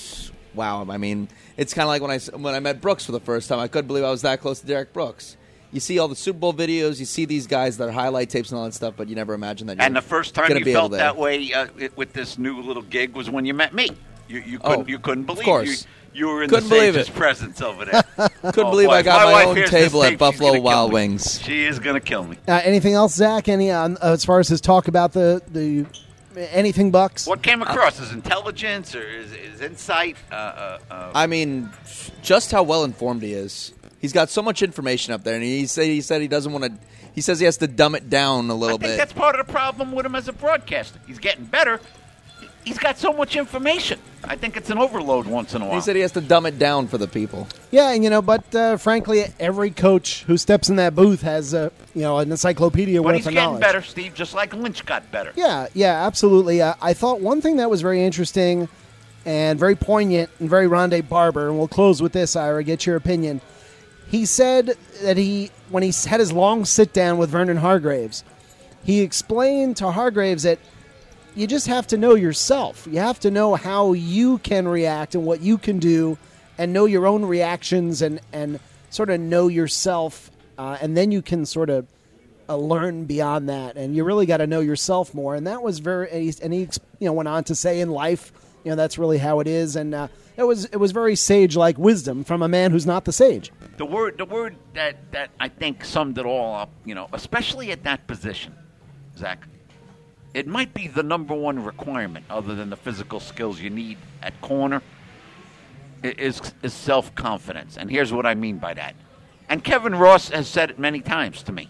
wow. I mean, it's kind of like when I, when I met Brooks for the first time. I couldn't believe I was that close to Derek Brooks. You see all the Super Bowl videos, you see these guys that are highlight tapes and all that stuff, but you never imagine that you're And the first time gonna you be felt able to- that way uh, it- with this new little gig was when you met me. You, you Oh, couldn't you couldn't of believe course. you, you were in Couldn't the believe Sage's it. presence over there. Couldn't Oh, believe boy, I if got my wife own hears this table at tape, she's Buffalo gonna kill Wild me. Wings. She is going to kill me. Uh, anything else, Zach? Any uh, as far as his talk about the, the anything Bucks? What came across? His intelligence or his, his insight? Uh, uh, uh, I mean, just how well informed he is. He's got so much information up there, and he said he said he doesn't want to. He says he has to dumb it down a little I think bit. that's part of the problem with him as a broadcaster. He's getting better. He's got so much information. I think it's an overload once in a while. He said he has to dumb it down for the people. Yeah, and you know, but uh, frankly, every coach who steps in that booth has uh, you know an encyclopedia but worth he's of getting knowledge. better, Steve, just like Lynch got better. Yeah, yeah, absolutely. Uh, I thought one thing that was very interesting and very poignant and very Rondé Barber, and we'll close with this, Ira, get your opinion. He said that he, when he had his long sit-down with Vernon Hargraves, he explained to Hargraves that you just have to know yourself. You have to know how you can react and what you can do and know your own reactions and, and sort of know yourself, uh, and then you can sort of uh, learn beyond that. And you really got to know yourself more. And that was very, and he, and he you know, went on to say in life, You know, that's really how it is. And uh, it was it was very sage-like wisdom from a man who's not the sage. The word, the word that, that I think summed it all up, you know, especially at that position, Zach, it might be the number one requirement other than the physical skills you need at corner is, is self-confidence. And here's what I mean by that. And Kevin Ross has said it many times to me.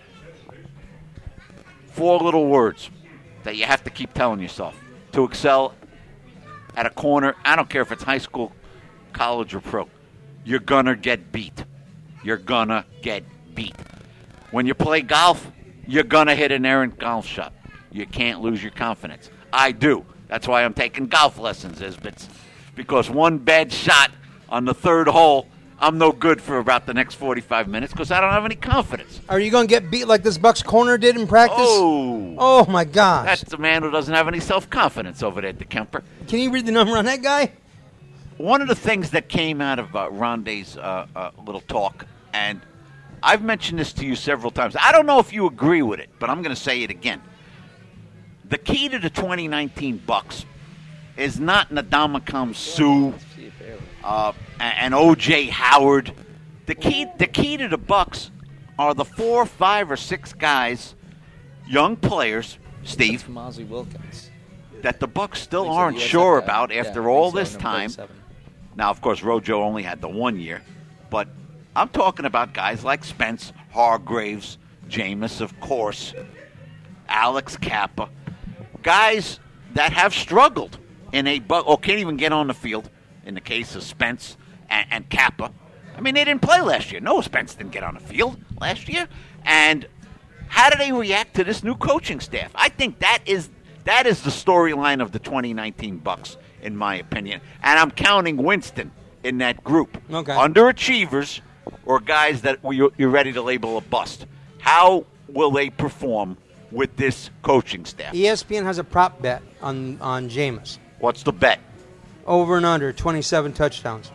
Four little words that you have to keep telling yourself to excel at a corner. I don't care if it's high school, college, or pro. You're going to get beat. You're going to get beat. When you play golf, you're going to hit an errant golf shot. You can't lose your confidence. I do. That's why I'm taking golf lessons, Isbits. Because one bad shot on the third hole, I'm no good for about the next forty-five minutes because I don't have any confidence. Are you going to get beat like this Bucks corner did in practice? Oh. Oh, my gosh. That's the man who doesn't have any self-confidence over there at the Kemper. Can you read the number on that guy? One of the things that came out of uh, Rondé's uh, uh, little talk, and I've mentioned this to you several times. I don't know if you agree with it, but I'm going to say it again. The key to the twenty nineteen Bucks is not Ndamukong Suh uh, and O J Howard. The key, the key to the Bucks are the four, five, or six guys, young players, Steve, Mozzie Wilkins, that the Bucks still He's aren't a U S F sure guy. about Yeah, after I all think so, this number time. thirty-seven. Now, of course, Rojo only had the one year, but I'm talking about guys like Spence, Hargraves, Jameis, of course, Alex Kappa, guys that have struggled in a bu- or can't even get on the field. In the case of Spence and, and Kappa, I mean, they didn't play last year. No, Spence didn't get on the field last year. And how do they react to this new coaching staff? I think that is that is the storyline of the twenty nineteen Bucks, in my opinion. And I'm counting Winston in that group. Okay. Underachievers or guys that you're you're ready to label a bust. How will they perform with this coaching staff? E S P N has a prop bet on, on Jameis. What's the bet? Over and under, twenty-seven touchdowns.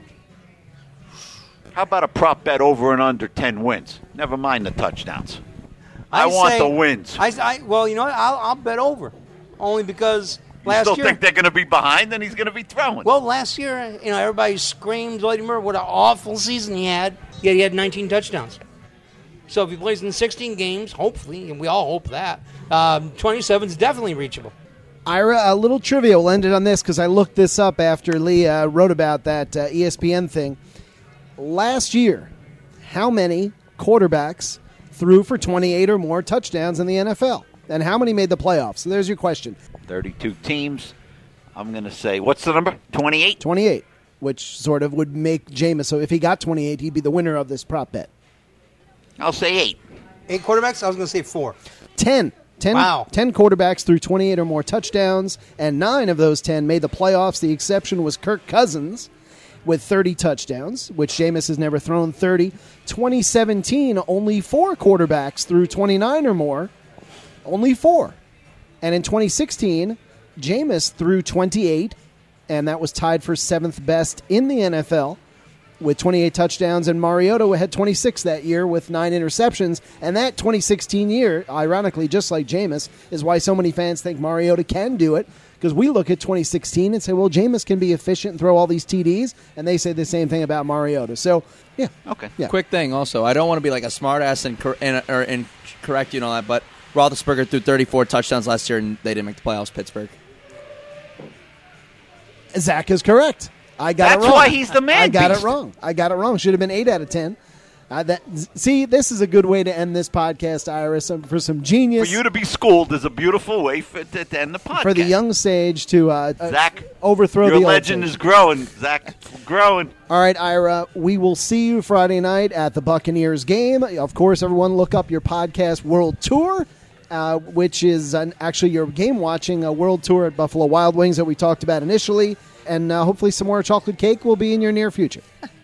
How about a prop bet over and under ten wins? Never mind the touchdowns. I, I want say- the wins. I, I Well, you know what? I'll, I'll bet over. Only because You last still year... think they're going to be behind and he's going to be throwing? Well, last year, you know, everybody screamed, Lady Murray, what an awful season he had. Yet he had nineteen touchdowns. So if he plays in sixteen games, hopefully, and we all hope that, um, twenty-seven is definitely reachable. Ira, a little trivia. We'll end it on this because I looked this up after Lee uh, wrote about that uh, E S P N thing. Last year, how many quarterbacks threw for twenty-eight or more touchdowns in the N F L? And how many made the playoffs? So there's your question. thirty-two teams. I'm going to say, what's the number? twenty-eight? twenty-eight, which sort of would make Jameis. So if he got twenty-eight, he'd be the winner of this prop bet. I'll say eight. Eight quarterbacks? I was going to say four. Ten. Ten, Wow. ten quarterbacks threw twenty-eight or more touchdowns, and nine of those ten made the playoffs. The exception was Kirk Cousins with thirty touchdowns, which Jameis has never thrown thirty. twenty seventeen, only four quarterbacks threw twenty-nine or more. Only four. And in twenty sixteen, Jameis threw twenty-eight, and that was tied for seventh best in the N F L with twenty-eight touchdowns, and Mariota had twenty-six that year with nine interceptions. And that twenty sixteen year, ironically, just like Jameis, is why so many fans think Mariota can do it, because we look at twenty sixteen and say, well, Jameis can be efficient and throw all these T Ds, and they say the same thing about Mariota. So, yeah. Okay. Yeah. Quick thing also, I don't want to be like a smartass and, cor- and, or, and correct you and all that, but Roethlisberger threw thirty-four touchdowns last year, and they didn't make the playoffs, Pittsburgh. Zach is correct. I got That's it wrong. why he's the man I got beast. it wrong. I got it wrong. Should have been eight out of ten. Uh, that, see, this is a good way to end this podcast, Iris, um, for some genius. For you to be schooled is a beautiful way for, to, to end the podcast. For the young sage to uh, uh, Zach, overthrow your the old legend sage. is growing, Zach. Growing. All right, Ira, we will see you Friday night at the Buccaneers game. Of course, everyone look up your podcast World Tour, uh, which is an, actually your game watching a World Tour at Buffalo Wild Wings that we talked about initially. And uh, hopefully some more chocolate cake will be in your near future.